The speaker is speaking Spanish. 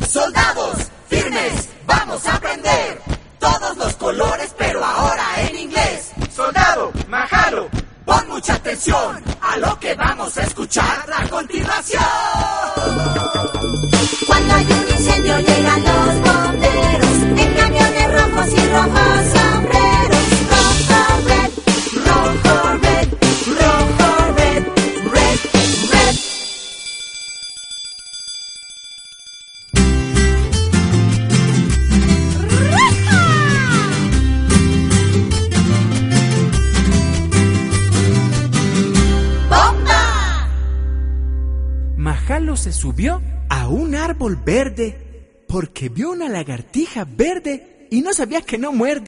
Soldados, firmes, vamos a aprender todos los colores, pero ahora en inglés. Soldado, majalo, pon mucha atención a lo que vamos a escuchar a continuación. Cuando hay un incendio llegan los bomberos en camiones rojos y rojos sombreros. Rojo, red, rojo, red, rojo, red, red, red. ¡Bomba! Majalo se subió a un árbol verde porque vio una lagartija verde y no sabía que no muerde.